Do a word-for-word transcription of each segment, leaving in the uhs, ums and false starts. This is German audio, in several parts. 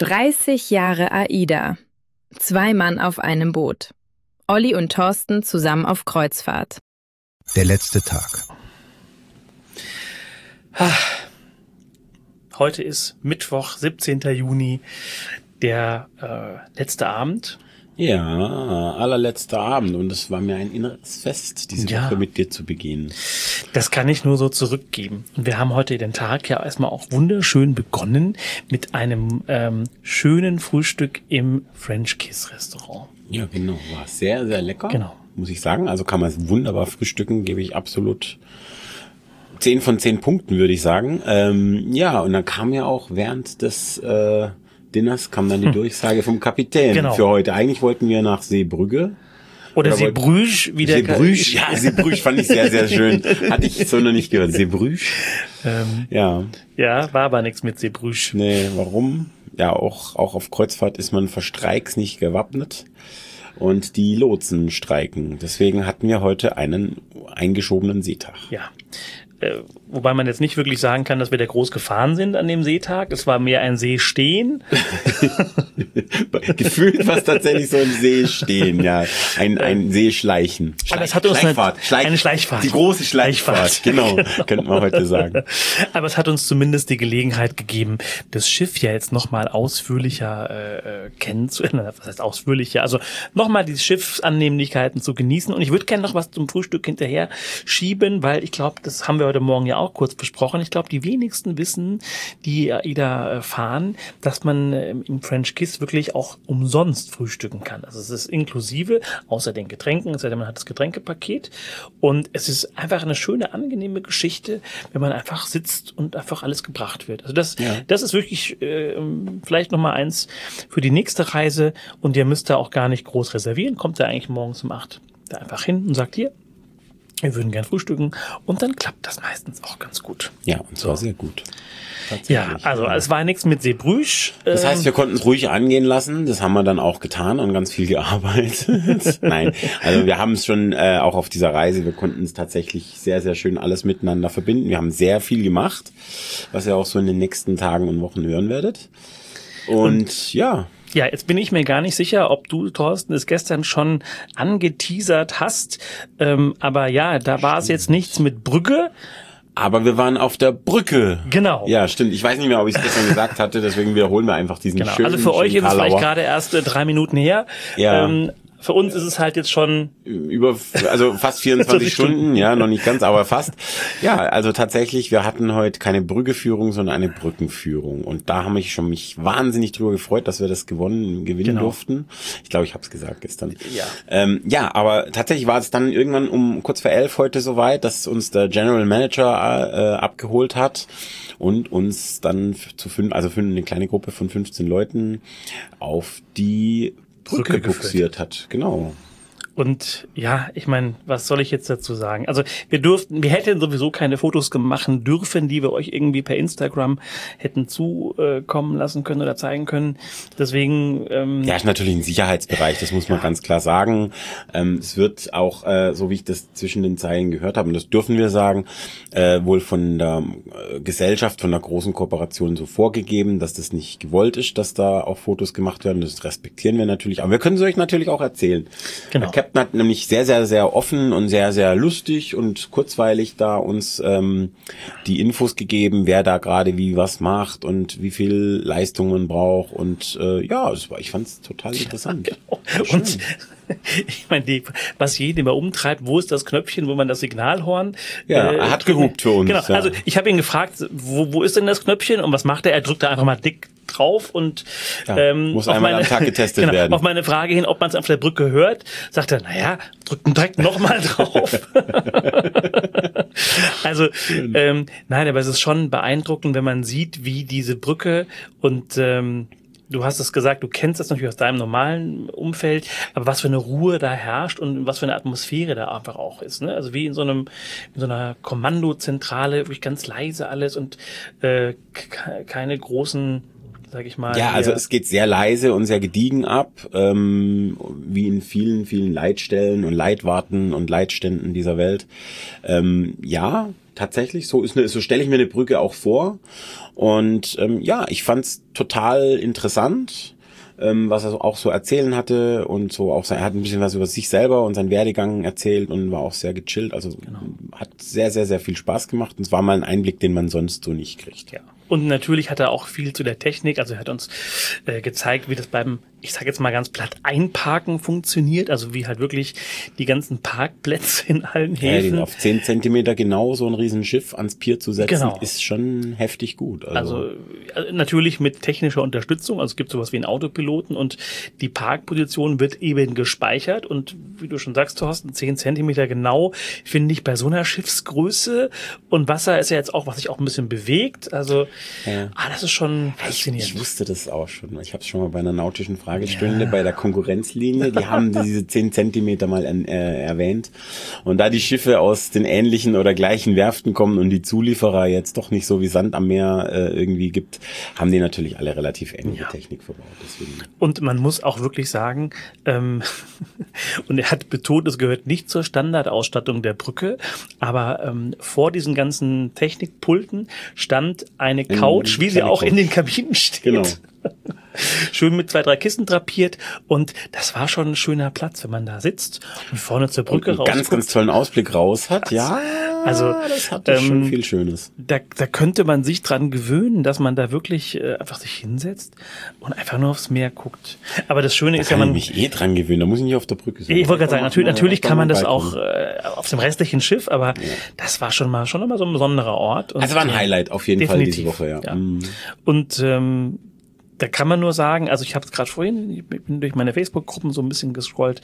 dreißig Jahre AIDA. Zwei Mann auf einem Boot. Olli und Thorsten zusammen auf Kreuzfahrt. Der letzte Tag. Heute ist Mittwoch, siebzehnten Juni, der äh, letzte Abend. Ja, allerletzter Abend, und es war mir ein inneres Fest, diese Ja. Woche mit dir zu begehen. Das kann ich nur so zurückgeben. Und wir haben heute den Tag ja erstmal auch wunderschön begonnen mit einem ähm, schönen Frühstück im French Kiss Restaurant. Ja, genau, war sehr, sehr lecker, Genau. muss ich sagen. Also kann man es wunderbar frühstücken, gebe ich absolut zehn von zehn Punkten, würde ich sagen. Ähm, ja, und dann kam ja auch während des äh, Dinners kam dann die hm. Durchsage vom Kapitän Genau. für heute. Eigentlich wollten wir nach Seebrügge. Oder, Oder Seebrüsch, wie der Seebrüsch, ja, Seebrüsch fand ich sehr, sehr schön. Hatte ich so noch nicht gehört. Seebrüsch. Ähm, ja. Ja, war aber nichts mit Seebrüsch. Nee, warum? Ja, auch, auch auf Kreuzfahrt ist man für Streiks nicht gewappnet. Und die Lotsen streiken. Deswegen hatten wir heute einen eingeschobenen Seetag. Ja. Äh, wobei man jetzt nicht wirklich sagen kann, dass wir da groß gefahren sind an dem Seetag. Es war mehr ein Seestehen. Gefühlt war es tatsächlich so ein Seestehen, ja. Ein, ein Seeschleichen. Schleich, Aber es hat uns Schleichfahrt. Eine, Schleich, eine Schleichfahrt. Die große Schleichfahrt, Schleichfahrt. Genau, genau, könnte man heute sagen. Aber es hat uns zumindest die Gelegenheit gegeben, das Schiff ja jetzt nochmal ausführlicher äh, kennenzulernen. Was heißt ausführlicher? Also nochmal die Schiffsannehmlichkeiten zu genießen. Und ich würde gerne noch was zum Frühstück hinterher schieben, weil ich glaube, das haben wir heute Morgen ja auch kurz besprochen. Ich glaube, die wenigsten wissen, die AIDA fahren, dass man im French Kiss wirklich auch umsonst frühstücken kann. Also es ist inklusive, außer den Getränken, es sei denn, man hat das Getränkepaket. Und es ist einfach eine schöne, angenehme Geschichte, wenn man einfach sitzt und einfach alles gebracht wird. Also das, ja. das ist wirklich äh, vielleicht nochmal eins für die nächste Reise. Und ihr müsst da auch gar nicht groß reservieren. Kommt da eigentlich morgens um acht da einfach hin und sagt, hier, wir würden gern frühstücken, und dann klappt das meistens auch ganz gut. Ja, und zwar sehr gut. Ja, also es war nichts mit Seebrüsch. Das heißt, wir konnten es ruhig angehen lassen. Das haben wir dann auch getan und ganz viel gearbeitet. Nein, also wir haben es schon äh, auch auf dieser Reise, wir konnten es tatsächlich sehr, sehr schön alles miteinander verbinden. Wir haben sehr viel gemacht, was ihr auch so in den nächsten Tagen und Wochen hören werdet. Und, und ja... Ja, jetzt bin ich mir gar nicht sicher, ob du, Thorsten, es gestern schon angeteasert hast. Ähm, aber ja, da war es jetzt nichts mit Brügge. Aber wir waren auf der Brücke. Genau. Ja, stimmt. Ich weiß nicht mehr, ob ich es gestern gesagt hatte, deswegen wiederholen wir einfach diesen genau. schönen Also für euch ist es Karlauer. vielleicht gerade erst äh, drei Minuten her. Ja. Ähm, Für uns ist es halt jetzt schon über, also fast vierundzwanzig Stunden, ja, noch nicht ganz, aber fast. Ja, also tatsächlich, wir hatten heute keine Brüggeführung, sondern eine Brückenführung. Und da habe ich schon mich wahnsinnig drüber gefreut, dass wir das gewonnen, gewinnen Genau. durften. Ich glaube, ich habe es gesagt gestern. Ja. Ähm, ja, aber tatsächlich war es dann irgendwann um kurz vor elf heute soweit, dass uns der General Manager äh, abgeholt hat und uns dann zu fünf, also für eine kleine Gruppe von fünfzehn Leuten auf die Brücke buxiert hat, genau. Und ja, ich meine, was soll ich jetzt dazu sagen? Also wir durften, wir hätten sowieso keine Fotos machen dürfen, die wir euch irgendwie per Instagram hätten zukommen lassen können oder zeigen können. Deswegen ähm, ja, ist natürlich ein Sicherheitsbereich, das muss man ja. ganz klar sagen. Ähm, es wird auch, äh, so wie ich das zwischen den Zeilen gehört habe, und das dürfen wir sagen, äh, wohl von der äh, Gesellschaft, von der großen Kooperation so vorgegeben, dass das nicht gewollt ist, dass da auch Fotos gemacht werden. Das respektieren wir natürlich, aber wir können es euch natürlich auch erzählen. Genau. Der Captain hat nämlich sehr, sehr, sehr offen und sehr, sehr lustig und kurzweilig da uns ähm, die Infos gegeben, wer da gerade wie was macht und wie viel Leistung man braucht. Und äh, ja, das war, ich fand es total interessant. Ja, genau. Und ich meine, die, was jeden immer umtreibt, wo ist das Knöpfchen, wo man das Signalhorn... Ja, äh, er hat gehupt für uns. Genau, ja. also ich habe ihn gefragt, wo, wo ist denn das Knöpfchen und was macht er? Er drückt da einfach mal dick drauf und ja, ähm, muss auf einmal meine, am Tag getestet genau, werden. Auf meine Frage hin, ob man es auf der Brücke hört, sagt er, naja, drückt direkt nochmal drauf. Also, ähm, nein, aber es ist schon beeindruckend, wenn man sieht, wie diese Brücke und ähm, du hast es gesagt, du kennst das natürlich aus deinem normalen Umfeld, aber was für eine Ruhe da herrscht und was für eine Atmosphäre da einfach auch ist, ne? Also wie in so einem, in so einer Kommandozentrale, wirklich ganz leise alles und äh, keine großen sag ich mal. Ja, also es geht sehr leise und sehr gediegen ab, ähm, wie in vielen, vielen Leitstellen und Leitwarten und Leitständen dieser Welt. Ähm, ja, tatsächlich, so ist eine, so stelle ich mir eine Brücke auch vor. Und ähm, ja, ich fand's total interessant, ähm, was er auch so erzählen hatte und so auch sein, er hat ein bisschen was über sich selber und seinen Werdegang erzählt und war auch sehr gechillt. Also genau. Hat sehr, sehr, sehr viel Spaß gemacht und es war mal ein Einblick, den man sonst so nicht kriegt. Ja. Und natürlich hat er auch viel zu der Technik, also er hat uns äh, gezeigt, wie das beim, ich sage jetzt mal ganz platt, Einparken funktioniert, also wie halt wirklich die ganzen Parkplätze in allen Häfen. Ja, auf zehn Zentimeter genau so ein Riesenschiff ans Pier zu setzen, genau. ist schon heftig gut. Also, also natürlich mit technischer Unterstützung, also es gibt sowas wie einen Autopiloten und die Parkposition wird eben gespeichert und wie du schon sagst, Thorsten, zehn Zentimeter genau, finde ich bei so einer Schiffsgröße und Wasser ist ja jetzt auch, was sich auch ein bisschen bewegt, also ja. ah, das ist schon faszinierend. Ich, ich wusste das auch schon. Ich habe es schon mal bei einer nautischen Fragestunde ja. bei der Konkurrenzlinie, die haben diese zehn Zentimeter mal äh, erwähnt. Und da die Schiffe aus den ähnlichen oder gleichen Werften kommen und die Zulieferer jetzt doch nicht so wie Sand am Meer äh, irgendwie gibt, haben die natürlich alle relativ ähnliche ja. Technik verbaut. Deswegen. Und man muss auch wirklich sagen, ähm, und er hat betont, es gehört nicht zur Standardausstattung der Brücke, aber ähm, vor diesen ganzen Technikpulten stand eine Couch, wie sie auch in den Kabinen steht. Genau. Schön mit zwei, drei Kissen drapiert und das war schon ein schöner Platz, wenn man da sitzt und vorne zur Brücke raus. Ganz, ganz tollen Ausblick raus hat, ja. Also das hat ähm, schon viel Schönes. Da, da könnte man sich dran gewöhnen, dass man da wirklich äh, einfach sich hinsetzt und einfach nur aufs Meer guckt. Aber das Schöne da ist ja, man kann ich mich eh dran gewöhnen. Da muss ich nicht auf der Brücke sein. Ich wollte gerade sagen, natürlich, natürlich kann man das auch äh, auf dem restlichen Schiff, aber ja. das war schon mal schon immer so ein besonderer Ort. Und, also war ein Highlight auf jeden definitiv, Fall diese Woche, ja. ja. Mhm. Und ähm, da kann man nur sagen, also ich habe es gerade vorhin, ich bin durch meine Facebook-Gruppen so ein bisschen gescrollt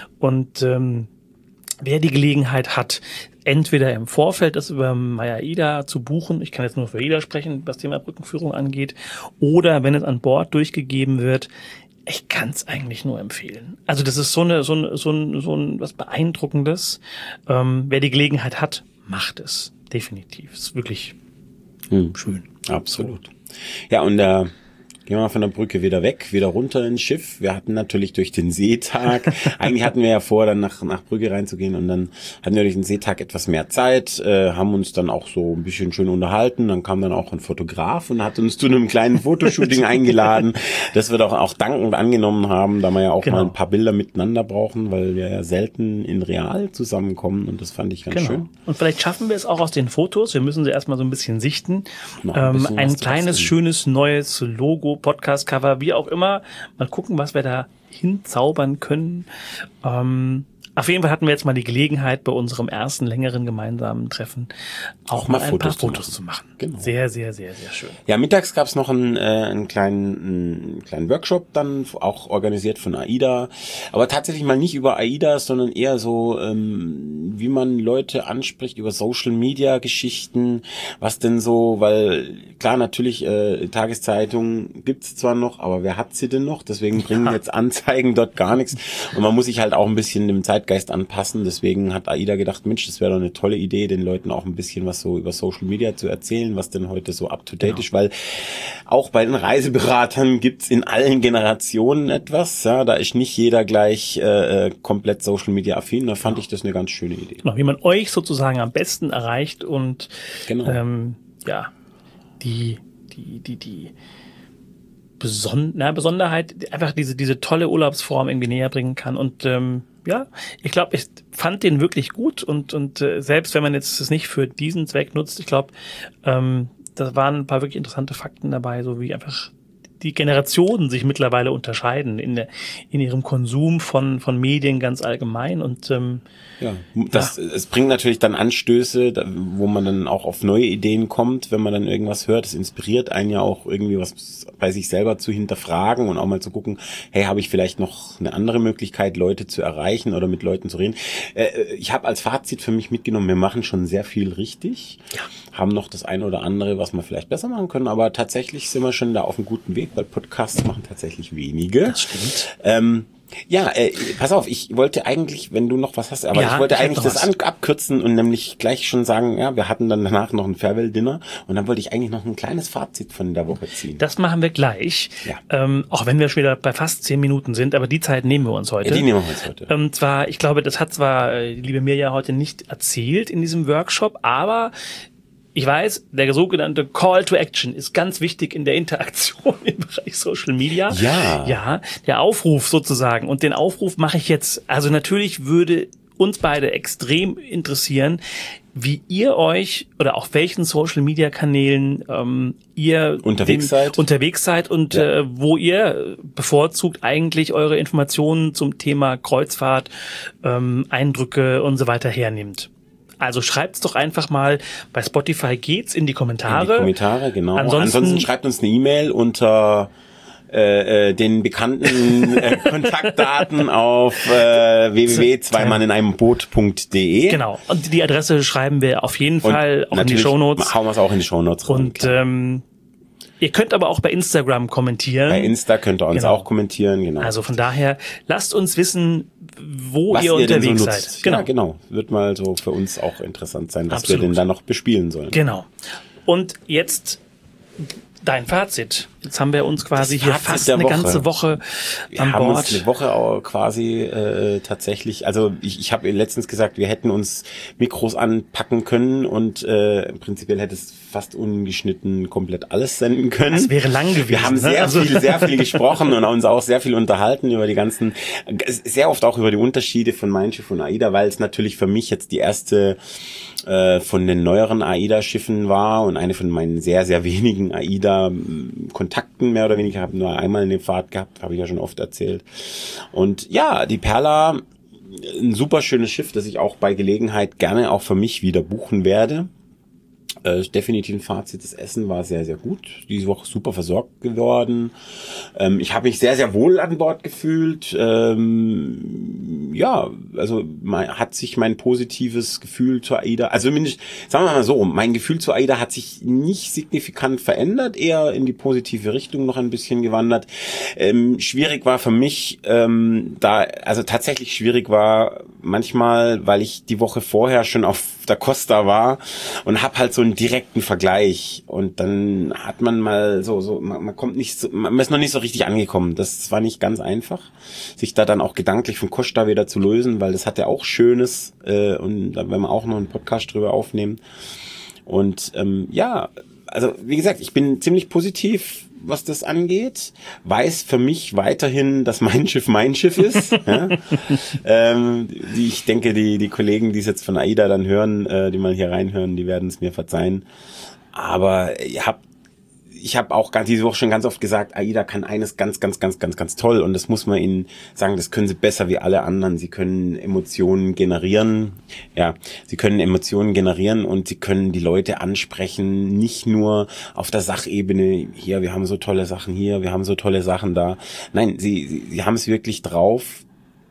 und ähm, wer die Gelegenheit hat, entweder im Vorfeld das über MyAIDA zu buchen, ich kann jetzt nur für AIDA sprechen, was Thema Brückenführung angeht, oder wenn es an Bord durchgegeben wird, ich kann es eigentlich nur empfehlen. Also das ist so eine so ein so ein so ein was Beeindruckendes. Ähm, wer die Gelegenheit hat, macht es definitiv. Es ist wirklich hm. schön. Absolut. Ja, und der äh gehen wir mal von der Brücke wieder weg, wieder runter ins Schiff. Wir hatten natürlich durch den Seetag, eigentlich hatten wir ja vor, dann nach, nach Brügge reinzugehen und dann hatten wir durch den Seetag etwas mehr Zeit, äh, haben uns dann auch so ein bisschen schön unterhalten. Dann kam dann auch ein Fotograf und hat uns zu einem kleinen Fotoshooting eingeladen, das wir doch auch dankend angenommen haben, da wir ja auch genau. mal ein paar Bilder miteinander brauchen, weil wir ja selten in real zusammenkommen und das fand ich ganz genau. schön. Und vielleicht schaffen wir es auch aus den Fotos, wir müssen sie erstmal so ein bisschen sichten. Noch ein, bisschen ähm, ein kleines, schönes, neues Logo, Podcast-Cover, wie auch immer. Mal gucken, was wir da hinzaubern können. Ähm, auf jeden Fall hatten wir jetzt mal die Gelegenheit, bei unserem ersten längeren gemeinsamen Treffen auch, auch mal ein Fotos paar Fotos zu machen. Zu machen. Genau. Sehr, sehr, sehr, sehr schön. Ja, mittags gab's noch einen, äh, einen, kleinen, einen kleinen Workshop dann, auch organisiert von AIDA. Aber tatsächlich mal nicht über AIDA, sondern eher so, ähm, wie man Leute anspricht über Social-Media-Geschichten. Was denn so, weil klar, natürlich, äh, Tageszeitungen gibt's zwar noch, aber wer hat sie denn noch? Deswegen bringen ja. jetzt Anzeigen dort gar nichts. Und man muss sich halt auch ein bisschen dem Zeitgeist anpassen. Deswegen hat AIDA gedacht, Mensch, das wäre doch eine tolle Idee, den Leuten auch ein bisschen was so über Social Media zu erzählen, was denn heute so up to date genau. ist, weil auch bei den Reiseberatern gibt's in allen Generationen etwas. Ja, da ist nicht jeder gleich äh, komplett Social Media affin. Da fand genau. ich das eine ganz schöne Idee. Genau, wie man euch sozusagen am besten erreicht und genau. ähm, ja, die, die, die, die Beson- na, Besonderheit, einfach diese, diese tolle Urlaubsform irgendwie näher bringen kann. Und ähm, ja, ich glaube, ich fand den wirklich gut und, und äh, selbst wenn man jetzt es nicht für diesen Zweck nutzt, ich glaube, ähm, da waren ein paar wirklich interessante Fakten dabei, so wie einfach die Generationen sich mittlerweile unterscheiden in der, in ihrem Konsum von, von Medien ganz allgemein und, ähm, ja, das, ja. es bringt natürlich dann Anstöße, da, wo man dann auch auf neue Ideen kommt, wenn man dann irgendwas hört. Es inspiriert einen ja auch irgendwie was bei sich selber zu hinterfragen und auch mal zu gucken, hey, habe ich vielleicht noch eine andere Möglichkeit, Leute zu erreichen oder mit Leuten zu reden. Äh, ich habe als Fazit für mich mitgenommen, wir machen schon sehr viel richtig, ja. haben noch das eine oder andere, was wir vielleicht besser machen können, aber tatsächlich sind wir schon da auf einem guten Weg, weil Podcasts machen tatsächlich wenige. Das stimmt. Ähm, Ja, äh, pass auf, ich wollte eigentlich, wenn du noch was hast, aber ja, ich wollte ich eigentlich das an, abkürzen und nämlich gleich schon sagen, ja, wir hatten dann danach noch ein Farewell-Dinner und dann wollte ich eigentlich noch ein kleines Fazit von der Woche ziehen. Das machen wir gleich, ja. ähm, auch wenn wir schon wieder bei fast zehn Minuten sind, aber die Zeit nehmen wir uns heute. Ja, die nehmen wir uns heute. Ähm, zwar, ich glaube, das hat zwar äh, die liebe Mirja heute nicht erzählt in diesem Workshop, aber ich weiß, der sogenannte Call to Action ist ganz wichtig in der Interaktion im Bereich Social Media. Ja. Ja, der Aufruf sozusagen. Und den Aufruf mache ich jetzt. Also natürlich würde uns beide extrem interessieren, wie ihr euch oder auf welchen Social Media Kanälen ähm, ihr unterwegs den, seid. Unterwegs seid und ja. äh, wo ihr bevorzugt eigentlich eure Informationen zum Thema Kreuzfahrt, ähm, Eindrücke und so weiter hernimmt. Also schreibt's doch einfach mal, bei Spotify geht's in die Kommentare. In die Kommentare, genau. Ansonsten, Ansonsten schreibt uns eine E-Mail unter äh, äh, den bekannten äh, Kontaktdaten auf äh, w w w punkt zwei mann in einem boot punkt d e. Genau. Und die Adresse schreiben wir auf jeden Fall und auch in die Shownotes. Hauen wir es auch in die Shownotes rein. Und ähm, ihr könnt aber auch bei Instagram kommentieren. Bei Insta könnt ihr uns genau. auch kommentieren, genau. Also von daher, lasst uns wissen, wo was ihr, ihr unterwegs so seid. Genau. Ja, genau. Wird mal so für uns auch interessant sein, was Absolut. wir denn da noch bespielen sollen. Genau. Und jetzt dein Fazit. Jetzt haben wir uns quasi Das hier Fazit fast der eine Woche. ganze Woche wir an haben Bord. uns eine Woche auch quasi äh, tatsächlich, also ich, ich habe letztens gesagt, wir hätten uns Mikros anpacken können und äh, prinzipiell hätte es fast ungeschnitten komplett alles senden können. Das wäre lang gewesen. Wir haben sehr ne? also viel, sehr viel gesprochen und uns auch sehr viel unterhalten über die ganzen, sehr oft auch über die Unterschiede von Mein Schiff und AIDA, weil es natürlich für mich jetzt die erste äh, von den neueren AIDA-Schiffen war und eine von meinen sehr, sehr wenigen AIDA-Kontakten mehr oder weniger. Ich habe nur einmal eine Fahrt gehabt, habe ich ja schon oft erzählt. Und ja, die Perla, ein super schönes Schiff, das ich auch bei Gelegenheit gerne auch für mich wieder buchen werde. Äh, definitiv ein Fazit, das Essen war sehr, sehr gut. Diese Woche super versorgt geworden. Ähm, ich habe mich sehr, sehr wohl an Bord gefühlt. Ähm, ja, also mein, hat sich mein positives Gefühl zur AIDA, also zumindest, sagen wir mal so, mein Gefühl zur AIDA hat sich nicht signifikant verändert, eher in die positive Richtung noch ein bisschen gewandert. Ähm, schwierig war für mich, ähm, da, also tatsächlich schwierig war manchmal, weil ich die Woche vorher schon auf der Costa war und hab halt so einen direkten Vergleich und dann hat man mal so so man, man kommt nicht so, man ist noch nicht so richtig angekommen. Das war nicht ganz einfach, sich da dann auch gedanklich von Costa wieder zu lösen, weil das hat ja auch Schönes äh, und da werden wir auch noch einen Podcast drüber aufnehmen. Und ähm, ja, also wie gesagt, ich bin ziemlich positiv, was das angeht, weiß für mich weiterhin, dass mein Schiff mein Schiff ist. ja. ähm, die, ich denke, die die Kollegen, die es jetzt von AIDA dann hören, äh, die mal hier reinhören, die werden es mir verzeihen. Aber ihr habt ich habe auch ganz, diese Woche schon ganz oft gesagt, AIDA kann eines ganz, ganz, ganz, ganz, ganz toll und das muss man ihnen sagen, das können sie besser wie alle anderen. Sie können Emotionen generieren, ja, sie können Emotionen generieren und sie können die Leute ansprechen, nicht nur auf der Sachebene, hier, wir haben so tolle Sachen hier, wir haben so tolle Sachen da. Nein, sie, sie, sie haben es wirklich drauf,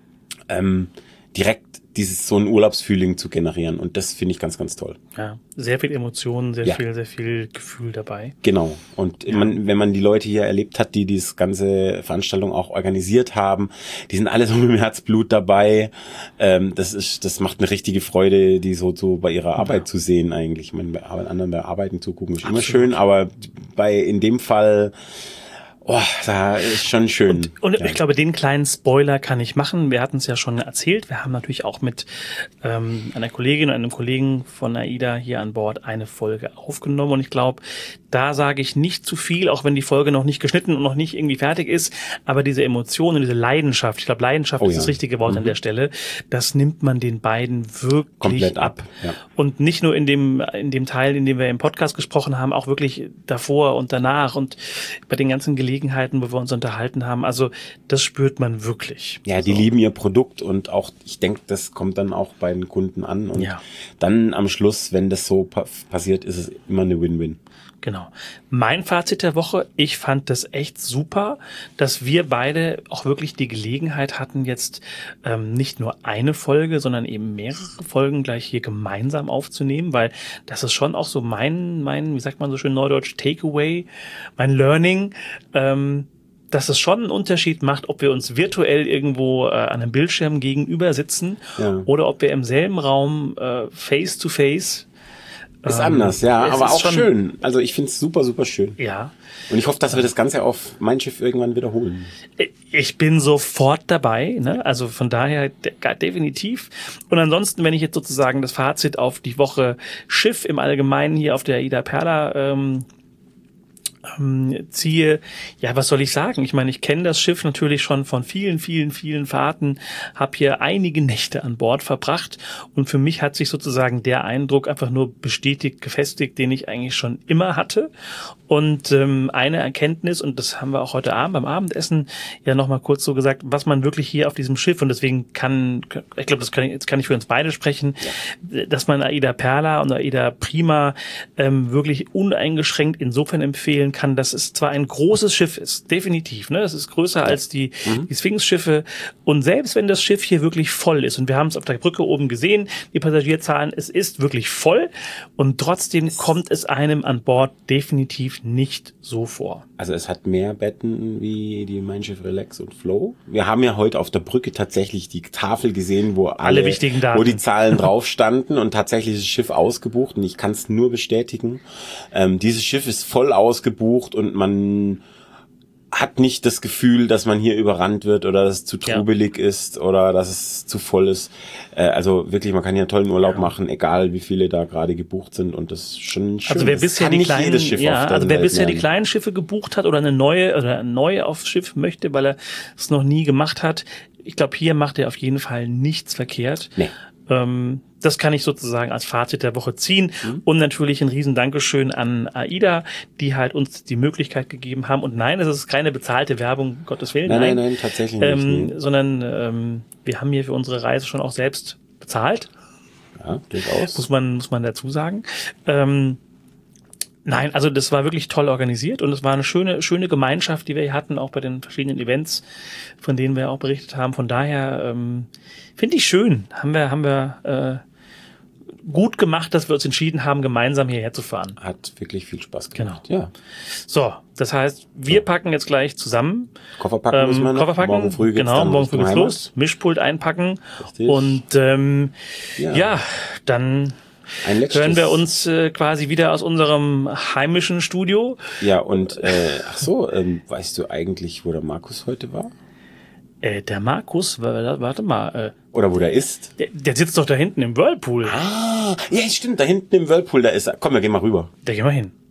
ähm, direkt dieses so ein Urlaubsfeeling zu generieren und das finde ich ganz, ganz toll. Ja, sehr viel Emotionen, sehr ja. viel, sehr viel Gefühl dabei. Genau. Und ja. man, wenn man die Leute hier erlebt hat, die diese ganze Veranstaltung auch organisiert haben, die sind alle so mit dem Herzblut dabei. Ähm, das ist, das macht eine richtige Freude, die so, so bei ihrer Arbeit ja. zu sehen eigentlich. Ich meine, bei anderen bei Arbeiten zugucken ist Absolut. Immer schön, aber bei in dem Fall oh, da ist schon schön. Und, und ja. ich glaube, den kleinen Spoiler kann ich machen. Wir hatten es ja schon erzählt. Wir haben natürlich auch mit ähm, einer Kollegin und einem Kollegen von AIDA hier an Bord eine Folge aufgenommen. Und ich glaube, da sage ich nicht zu viel, auch wenn die Folge noch nicht geschnitten und noch nicht irgendwie fertig ist. Aber diese Emotionen, diese Leidenschaft, ich glaube, Leidenschaft oh, ist ja. das richtige Wort mhm. an der Stelle, das nimmt man den beiden wirklich komplett ab. ab. Ja. Und nicht nur in dem in dem Teil, in dem wir im Podcast gesprochen haben, auch wirklich davor und danach und bei den ganzen Gelegenheiten, wo wir uns unterhalten haben. Also das spürt man wirklich. Ja, die so. lieben ihr Produkt und auch, ich denke, das kommt dann auch bei den Kunden an. Und ja. dann am Schluss, wenn das so pa- passiert, ist es immer eine Win-Win. Genau. Mein Fazit der Woche, ich fand das echt super, dass wir beide auch wirklich die Gelegenheit hatten, jetzt ähm, nicht nur eine Folge, sondern eben mehrere Folgen gleich hier gemeinsam aufzunehmen, weil das ist schon auch so mein, mein, wie sagt man so schön neudeutsch, Takeaway, mein Learning, ähm, dass es schon einen Unterschied macht, ob wir uns virtuell irgendwo äh, an einem Bildschirm gegenüber sitzen Ja. oder ob wir im selben Raum äh, face to face. Ist ähm, anders, ja, es aber ist auch schon, schön. Also ich finde es super, super schön. Ja. Und ich hoffe, dass wir das Ganze auf Mein Schiff irgendwann wiederholen. Ich bin sofort dabei, ne? Also von daher de- definitiv. Und ansonsten, wenn ich jetzt sozusagen das Fazit auf die Woche Schiff im Allgemeinen hier auf der Aida Perla ähm, ähm, ziehe, ja, was soll ich sagen? Ich meine, ich kenne das Schiff natürlich schon von vielen, vielen, vielen Fahrten, habe hier einige Nächte an Bord verbracht und für mich hat sich sozusagen der Eindruck einfach nur bestätigt, gefestigt, den ich eigentlich schon immer hatte. Und ähm, eine Erkenntnis, und das haben wir auch heute Abend beim Abendessen ja nochmal kurz so gesagt, was man wirklich hier auf diesem Schiff, und deswegen kann, ich glaube, das kann ich, jetzt kann ich für uns beide sprechen, ja. dass man Aida Perla und Aida Prima ähm, wirklich uneingeschränkt insofern empfehlen kann, dass es zwar ein großes Schiff ist, definitiv, ne, es ist größer ja. als die, mhm. die Sphinx-Schiffe, und selbst wenn das Schiff hier wirklich voll ist, und wir haben es auf der Brücke oben gesehen, die Passagierzahlen, es ist wirklich voll, und trotzdem es kommt es einem an Bord definitiv nicht so vor. Also es hat mehr Betten wie die Mein Schiff Relax und Flow. Wir haben ja heute auf der Brücke tatsächlich die Tafel gesehen, wo alle, alle wichtigen Daten, wo die Zahlen drauf standen, und tatsächlich ist das Schiff ausgebucht, und ich kann es nur bestätigen. Ähm, dieses Schiff ist voll ausgebucht und man hat nicht das Gefühl, dass man hier überrannt wird oder dass es zu trubelig ja. ist oder dass es zu voll ist. Äh, also wirklich, man kann hier einen tollen Urlaub ja. machen, egal wie viele da gerade gebucht sind, und das ist schon schön. Also wer bisher die kleinen, ja, also wer bisher die kleinen Schiffe gebucht hat oder eine neue oder eine neue aufs Schiff möchte, weil er es noch nie gemacht hat, ich glaube, hier macht er auf jeden Fall nichts verkehrt. Nee. Ähm, das kann ich sozusagen als Fazit der Woche ziehen. Mhm. Und natürlich ein riesen Dankeschön an Aida, die halt uns die Möglichkeit gegeben haben. Und nein, es ist keine bezahlte Werbung, um Gottes Willen. Nein, nein, nein, nein tatsächlich nicht. Ähm, nee. Sondern ähm, wir haben hier für unsere Reise schon auch selbst bezahlt. Ja, durchaus. Muss man, muss man dazu sagen. Ähm, Nein, also das war wirklich toll organisiert, und es war eine schöne, schöne Gemeinschaft, die wir hier hatten, auch bei den verschiedenen Events, von denen wir auch berichtet haben. Von daher ähm, finde ich schön, haben wir, haben wir äh, gut gemacht, dass wir uns entschieden haben, gemeinsam hierher zu fahren. Hat wirklich viel Spaß gemacht. Genau. Ja. So, das heißt, wir packen jetzt gleich zusammen. Koffer packen ähm, müssen wir noch. Koffer packen, morgen früh geht's genau, dann morgen früh geht's Heimat. los. Mischpult einpacken. Richtig. Und ähm, ja. ja, dann hören wir uns äh, quasi wieder aus unserem heimischen Studio. Ja, und äh, ach so, ähm, weißt du eigentlich, wo der Markus heute war? Äh, der Markus, warte mal. Äh, Oder wo der ist? Der, der sitzt doch da hinten im Whirlpool. Ah, ja, stimmt, da hinten im Whirlpool, da ist er. Komm, wir gehen mal rüber. Da gehen wir hin.